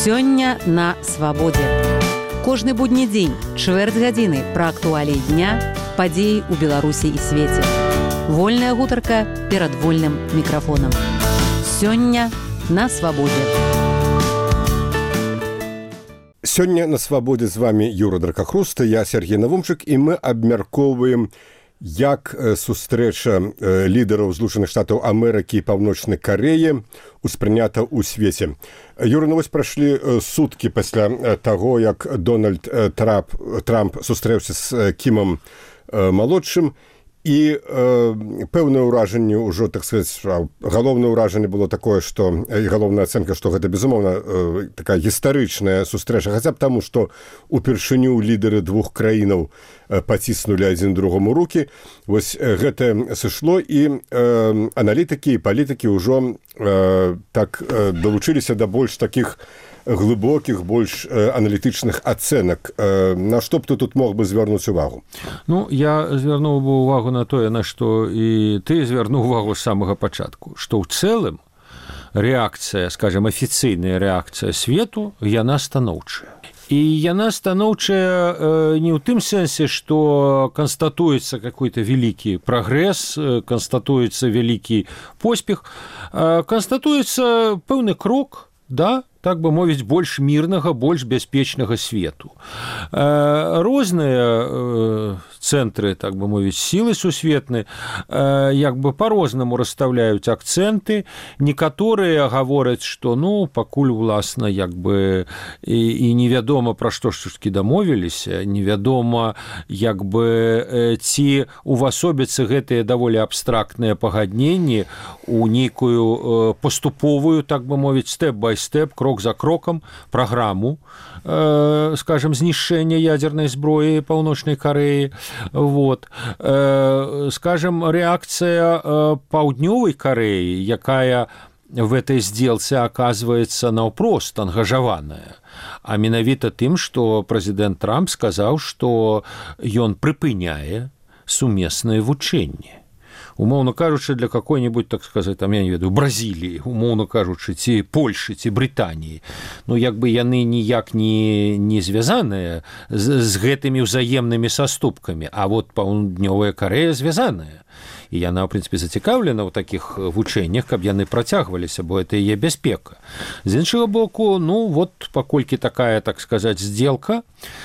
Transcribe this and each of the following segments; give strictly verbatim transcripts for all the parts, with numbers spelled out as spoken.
Сёння на свабодзе. Кожны будні дзень, чвэрць гадзіны пра актуаліі дня, падзеі ў Беларусі і свеце. Вольная гутарка перад вольным мікрафонам. Сёння на свабодзе. Сёння на свабодзе з вами Юра Дракахруста, я Сергей Навумчык, і мы абмяркоўваем, як сустрэча лідараў Злучаных Штатаў Амерыкі і Паўночнай Карэі успрынята ў свеце. Юра, ну вось прайшлі суткі пасля таго, як Дональд Трамп, Трамп сустрэўся з Кімам малодшым, і э, пэўнае ўражанне ўжо, так сказаць, галоўнае ўражанне было такое, што і галоўная ацэнка, што гэта, безумоўна, э, такая гістарычная сустрэча, хаця б таму, што упершыню лідары двух краінаў э, паціснулі адзін другому рукі. Вось э, гэта сышло, і э, аналітыкі і палітыкі ўжо э, так э, далучыліся да больш такіх глыбокіх, больш э, аналітычных ацэнак. Э, на што б ты тут мог бы звярнуць увагу? Ну, я звярнуў бы увагу на тое, на што і ты звярнуў увагу з самага пачатку, што ў цэлым рэакцыя, скажем, афіцыйная рэакцыя свету, яна станоўчая. І яна станоўчая э, не ў тым сэнсе, што канстатуецца какой-то вялікі прагрэс, э, канстатуецца вялікі поспех, э, канстатуецца пэўны крок, да, так бы мовіць, больш мірнага, больш бяспечнага свету. Э, розныя э, цэнтры, так бы мовіць, сілы сусветныя, э, як бы па-рознаму расстаўляюць акцэнты. Некаторыя гавораць, што, ну, пакуль, уласна, як бы і, і невядома, пра што ж такі дамовіліся, невядома, як бы, э, ці увасобяцца гэтыя даволі абстрактныя пагадненні у нейкую э, паступовую, так бы мовіць, стэп-бай-стэп, крок за кроком праграму, э, скажем, знішчэння ядзернай зброі Паўночнай Карэі. Вот. Э, скажем, рэакцыя э, Паўднёвай Карэі, якая в этой сделце оказывается наўпрост ангажаваная, а менавіта тым, што прэзідэнт Трамп сказаў, што ён прыпыняе сумеснае вучэнне. Умоўна кажучы, для какой-нибудь, так сказать, там, я не ведаю, Бразіліі, умоўна кажучы, ці Польшы, ці Брытаніі, ну, як бы яны ніяк не, не звязаныя з, з гэтымі ўзаемнымі саступкамі, а вот Паўднёвая Карэя звязаная. І яна, в прынцыпе, зацікаўлена ў такіх вучэннях, каб яны працягваліся, бо это яе бяспека. З іншага боку, ну, вот, паколькі такая, так сказаць, здзелка,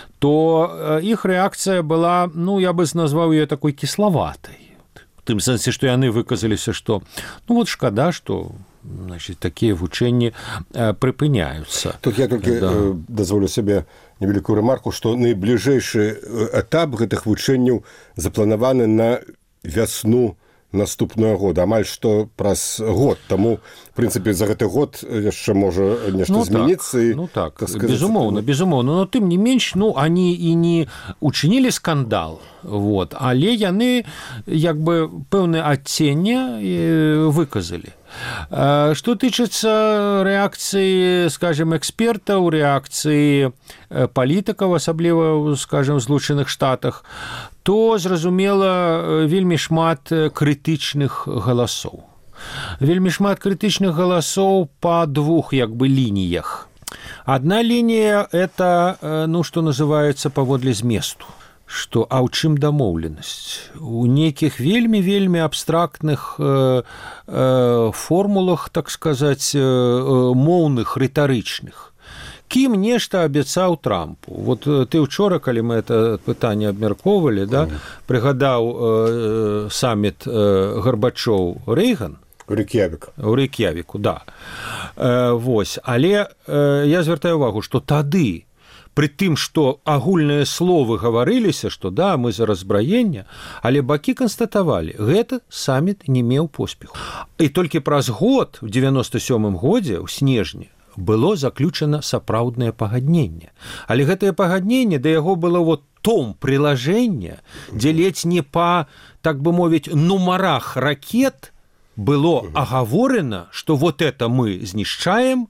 то іх рэакцыя была, ну, я бы назваў яе такой кіславатай. В тым сэнсе, што яны выказаліся, што, ну, вот шкада, што, значит, такія вучэнні э, прыпыняюцца. Тут я толькі да. э, дазволю сабе невялікую рэмарку, што найбліжэйшы этап гэтых вучэнняў запланаваны на вясну наступного года, амаль што праз год. Таму, в прынцыпе, за гэты год яшчэ можа нешта ну, змяніцца. Так, ну так, так сказать, безумоўна, это... безумоўна. Но тым не менш, ну, они і не учинілі скандал, вот, але яны, як бы, пэўнае адценне выказалі. Што тычыцца рэакцыі, скажем, экспертаў, рэакцыі палітыкаў, асабліва, скажем, в Злучаных Штатах, то, зразумела, вельмі шмат крытычных галасоў. Вельмі шмат крытычных галасоў па двух, як бы, лініях. Адна лінія – это, ну, што называецца, паводле зместу. Што, а ў чым дамоўленасць? У нейкіх вельмі-вельмі абстрактных э, э, формулах, так сказаць, э, моўных, рытарычных. Кім нешта абяцаў Трампу? Вот ты ўчора, калі мы это пытанне абмяркоўвалі, да, прыгадаў э, саміт э, Гарбачоў-Рэйган, у Рэйк'явіку. У Рэйк'явіку, да. Э, вось, але э, я звяртаю увагу, што тады, пры тым, што агульныя словы гаварыліся, што да, мы за разбраенне, але бакі канстатавалі, гэта саміт не меў поспеху. І толькі праз год, у девяносто сёмым годзе, у снежні, было заключана сапраўднае пагадненне. Але гэтае пагадненне, да яго было вот том прилажэння, дзе ледзь не па, так бы мовіць, нумарах ракет было агаворена, што вот это мы знішчаем,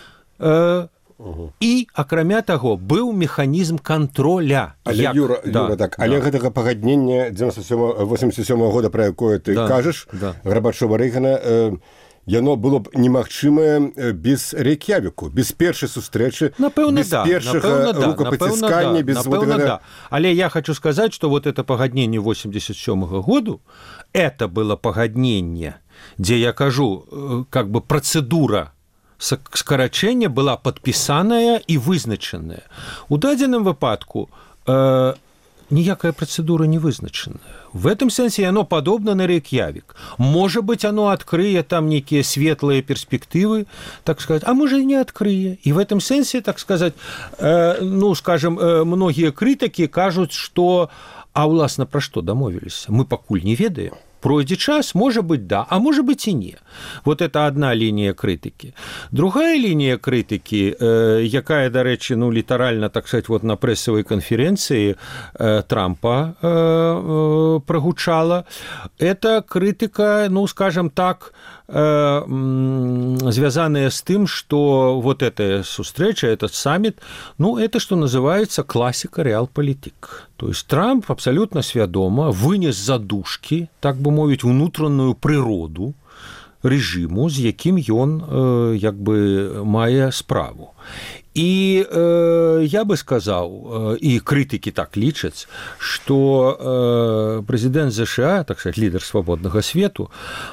э, Угу. І, акрамя таго, быў механізм контроля. Але, як... Юра, да, Юра, так, да. Але гэтага пагаднення восемьдесят сёмого года, пра якое ты да, кажаш, да. Гарбачова-Рэйгана, э, яно было б немагчымае без Рэйк'явіку, без першай сустрэчы, напэўна, без да, першага рукапаціскання, да, без напэўна, вот этого... да. Але я хочу сказать, что вот это пагадненне восемьдесят сёмага году, это было пагадненне, дзе я кажу, как бы процедура скарачэння была падпісаная і вызначаная. У дадзеным выпадку э, ніякая процедура не вызначаная. В этом сенсе оно подобно на Рэйк'явік. Можа быть, оно открые там некие светлые перспективы, так сказать, а может и не открые. И в этом сенсе, так сказать, э, ну, скажем, э, многие критики кажут, что, а уласна про что домовились? Мы покуль не ведаем. Пройдзе час, можа быть, да, а можа быть и не. Вот это одна линия критики. Другая линия критики, э, якая, дарэчы, ну, літаральна, так сказать, вот на прэсавай канференцыі э, Трампа э, э, прогучала, это критика, ну, скажем так, э, связанная с тем, что вот эта встреча, этот саммит, ну, это, что называется, классика реалполитик. То есть Трамп абсолютно свядома вынес задушки, так бы мовіць, унутраную прыроду рэжыму, з якім ён э, як бы мае справу. І э, я бы сказаў, э, і крытыкі так лічаць, што э, прэзідэнт ЗША, так сказать, лідар свабоднага свету,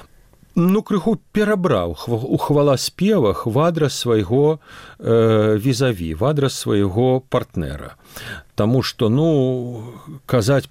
ну, крыху перабраў у хваласпевах в адрас свайго э, візаві, в адрас свайго партнера. Таму што, ну, казаць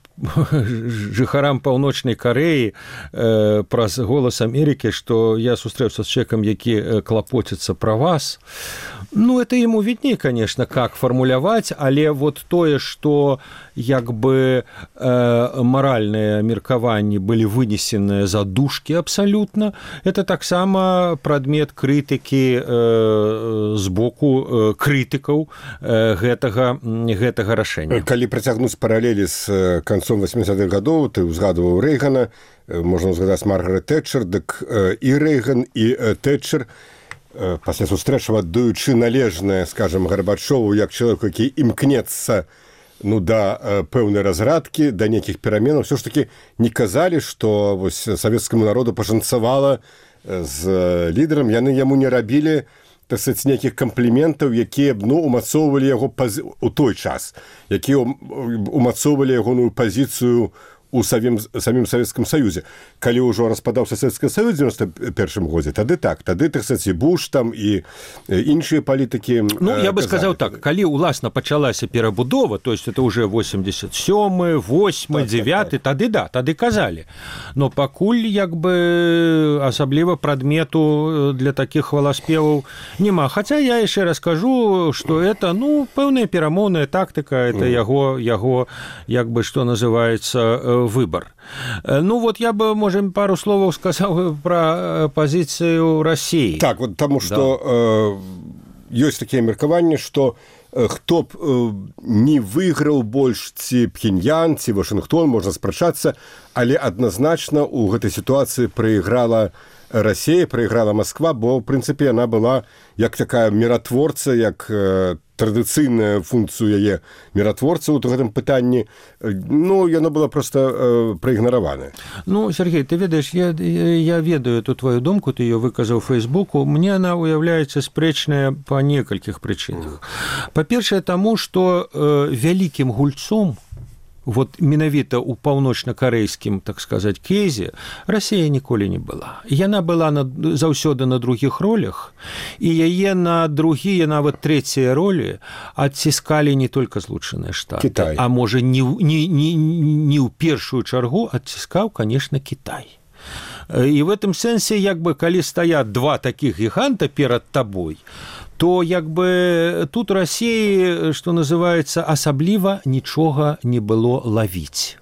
жыхарам Паўночнай Карэі э, праз голас Амерыкі, што я сустрэўся з чалавекам, які клапоціцца пра вас, ну, это ему видней, конечно, как формуляваць, але вот тое, што як бы э, маральныя меркаванні былі вынесеныя за дужкі абсалютна, это таксама прадмет крытыкі э, з боку э, крытыкаў э, гэтага, гэтага рашэння. Калі працягнуць паралелі з канцом восьмідзесятых гадоў, ты узгадываў Рэйгана, можна узгадаць Маргарет Тэтчер, дык і Рэйган, і Тэтчер, пасля сустрэчы аддаючы належнае, скажем, Гарбачову, як чалавеку, які імкнецца, ну, да пэўнай разрадкі, да нейкіх пераменаў, ўсё ж такі не казалі, што вось савецкаму народу пашанцавала з лідарам, яны яму не рабілі, так сказать, нейкіх кампліментаў, якія б, ну, умацоўвалі яго пази... у той час, якія умацоўвалі ягоную пазіцыю у самім, самім Савецкім Саюзе. Калі ўжо распадаўся Савецкі Саюз у девяносто первом годзе, тады так, тады, так сказать, і Буш там, і іншыя палітыкі... Ну, я бы сказаў так, калі уласна пачалася перабудова, то есть это уже восемьдесят сёмы, восьмы, девяты, тады да, тады казалі. Но пакуль, як бы, асабліва прадмету для такіх хваласпеваў няма. Хаця я яшчэ раз кажу, што это, ну, пэўная перамоўная тактыка, это яго, яго, як бы, што называецца, выбор. Ну, вот я бы, можем, пару слов сказал про позицию России. Так, вот потому что да. э, есть такие меркаванні, что э, хто б э, не выйграў больш, ці Пхеньян, ці Вашингтон, можна спрачацца, але адназначна ў гэтай сітуацыі прайграла Россия, прайграла Москва, бо, в прынцыпе, яна была як такая міратворца, як э, традыцыйная функцыю яе міратворца ў гэтым пытанні, ну, яно было просто э, праігнаравана. Ну, Сергей, ты ведаешь, я, я ведаю эту твою думку, ты ее выказаў в Фейсбуку, мне она уяўляецца спрэчная па некалькіх прычынах. Па-першае, таму, што э, вялікім гульцом, вот менавіта ў паўночна-карэйскім, так сказать, кейзе Россия ніколі не была. Яна была на, заўсёды на другіх ролях, і яе на другія, нават трэція ролі адціскалі не только Злучаныя Штаты, Китай. А можа не, не, не, не ў першую чаргу адціскаў, конечно, Китай. І в этом сэнсе, як бы, калі стаят два такіх гіганта перад табой, то як бы тут России, что называется, асабліва нічога не было лавіць.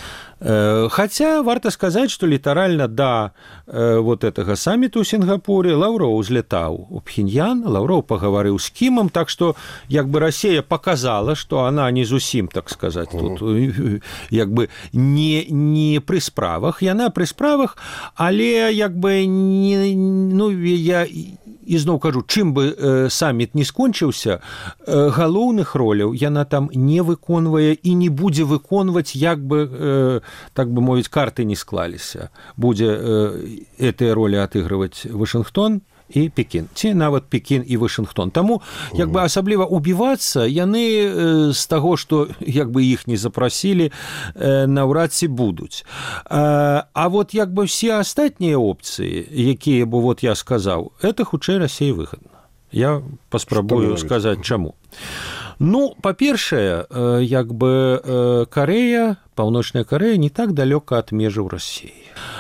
Хотя варта сказать, что літаральна да вот этого саммиту ў Сінгапуре Лаўроў узлетаў у Пхеньян, Лаўроў пагаварыў з Кімам, так что як бы Россия показала, что она не зусім, так сказать, тут як бы не, не пры справах, яна пры справах, але як бы не, ну, я ізноў кажу, чым бы саміт не скончыўся, галоўных роляў яна там не выконвае і не будзе выконваць, як бы, так бы мовіць, карты не склаліся. Будзе гэтыя ролі адыгрываць Вашынгтон і Пекін, ці нават Пекін і Вашынгтон. Таму, як бы, асабліва убівацца, яны з таго, што, як бы, іх не запрасілі, наўрад ці будуць. А вот, як бы, все астатнія опцыі, якія бы, вот я сказаў, это хутчэй Расіі выгадна. Я паспрабую сказаць, чаму. Ну, па-першае, як бы, Карэя, Паўночная Карэя не так далёка ад межаў Расіі.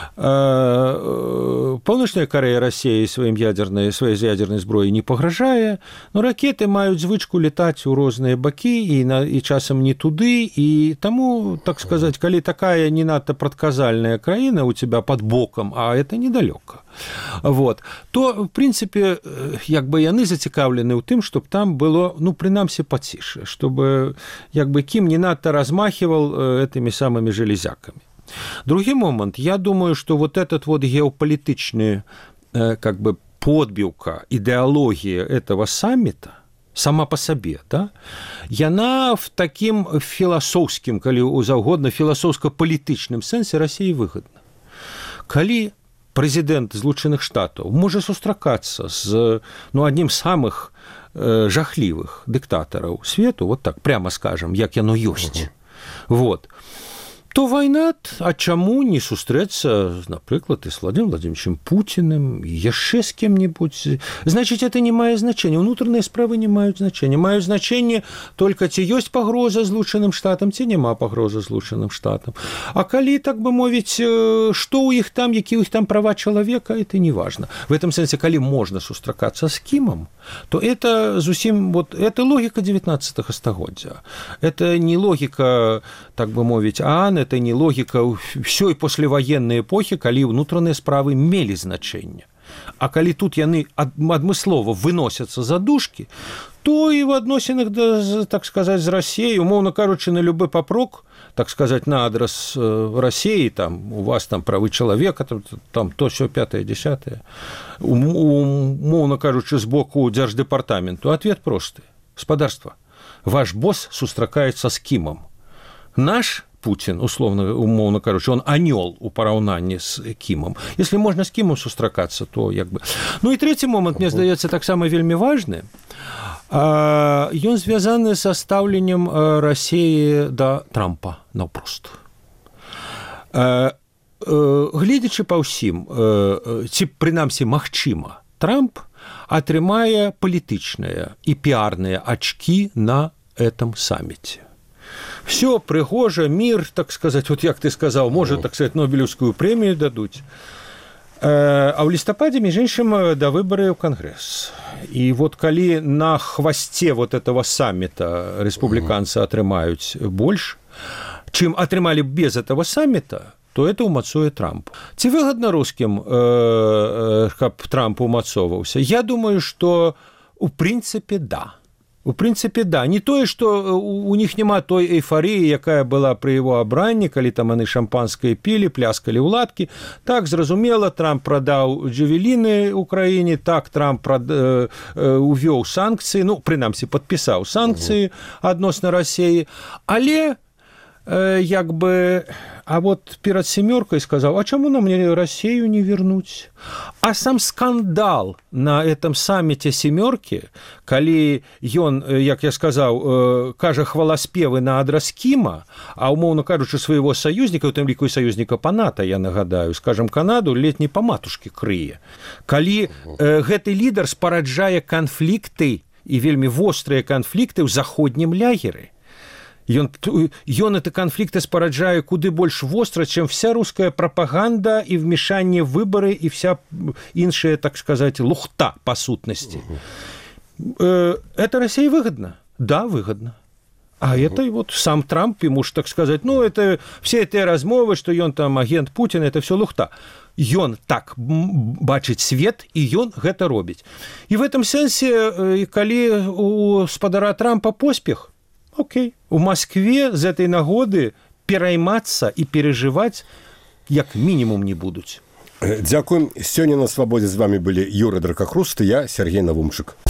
Паўночная Карэя Расіі сваім ядзернай, сваёй ядзернай зброі не пагражае, но ракеты маюць звычку летаць у розныя бакі і, на, і часам не туды, і таму, так сказаць, калі такая не надта прадказальная краіна у тебя под бокам, а это недалёка, вот, то, в прынцыпе, як бы яны зацікаўлены ў тым, чтоб там было, ну, прынамсі, паціше, чтобы, як бы, кім не надта размахивал этими самыми железяками. Другий момент, я думаю, что вот этот вот геополитичный, как бы, подбивка, идеология этого саммита, сама по себе, да, яна в таким философским, коли заўгодна, философско-політычным сэнсе России выгодна. Калі президент Злучаных Штатаў можа сустракацца з, ну, одним з самых э, жахлівых диктатараў свету, вот так, прямо скажем, як яно ёсць, вот, то вайна, а чаму не сустрэцца, напрыклад, і з Владимиром Владимировичем Путиным, яшчэ з кем-нибудь. Значит, это не мае значения. Внутренние справы не маюць значения. Маюць значение только, ці ёсць пагроза Злучаным Штатам, ці няма пагроза Злучаным Штатам. А калі, так бы мовіць, што ў іх там, які ў іх там права чалавека, это не важно. В этом сэнсе, калі можна сустракацца з кімам, то это зусім, вот, это логика девятнадцатого стагоддзя. Это не логика, так бы мовіць, ААН, это не логика всей послевоенной эпохи, калі внутренние справы мели значение. А калі тут яны адмыслова выносятся за дужки, то и в адносінах, да, так сказать, з Россией, умоўно кажучы, на любы папрок, так сказать, на адрес России, там, у вас там правы человека, там, там то, сё, пятое, десятое, умоўно кажучы, з боку Дзярждэпартаменту, ответ просты. Спадарства, ваш босс сустракаецца з кімам. Наш Путин, условно, умовно кажучи, он анёл у параўнанні з кімам. Если можно с кімам сустракацца, то як бы... Ну и третий момент, мне здаецца, таксама вельмі важны. Ён звязаны са стаўленнем Расіі да Трампа наўпрост. Гледзячы па ўсім, ці прынамсі магчыма, Трамп атрымае палітычныя і піарныя ачкі на этом саммите. Все прыгожа, мир, так сказать, вот як ты сказал, может, так сказать, Нобелевскую премию дадуць. А ў лістападзе, між іншым, да выбары ў Кангрэс. І вот калі на хвасце вот этого саммита республиканцы атрымаюць больш, чым атрымалі без этого саммита, то это умацуе Трамп. Ці выгадна рускім, каб Трамп умацоўваўся? Я думаю, что у прынцыпе да. У прынцыпе, да. Не тое, што у них няма той эйфарыі, якая была пры его абранні, калі там яны шампанскае пілі, пляскалі ў ладкі. Так, зразумела, Трамп прадаў джавеліны ўкраіне, так, Трамп прад... э, увёў санкцыі, ну, прынамсі, падпісаў санкцыі адносна Расіі, але э, як бы... А вот перад семёркай сказаў, а чаму нам мне Расію не вернуць? А сам скандал на этом саммите семёркі, калі ён, як я сказаў, кажа хваласпевы на адрас Кіма, а умоўно кажучы свайго саюзніка, у тым ліку і саюзніка па НАТО, я нагадаю, скажам, Канаду ледзь не па матушкі крые. Калі э, гэты лідар спараджае канфлікты і вельмі вострыя канфлікты ў заходнім лягеры, Ён, ён это канфлікты спараджае куды больш востра, чым вся руская прапаганда і вмешанне в выборы і вся іншая, так сказать, лухта по сутнасці. Это России выгодно? Да, выгодно. А это вот сам Трамп, ему ж, так сказать, ну, это все эти размовы, что ён там агент Путина, это все лухта. Ён так бачыць свет, і ён гэта робіць. І в этом сэнсе, калі у спадара Трампа поспех, окей. У Москве з этой нагоды пераймацца і перажываць як мінімум не будуць. Дзякуем. Сёння на свабодзе з вами былі Юра Дракахруст і я, Сергей Навумчык.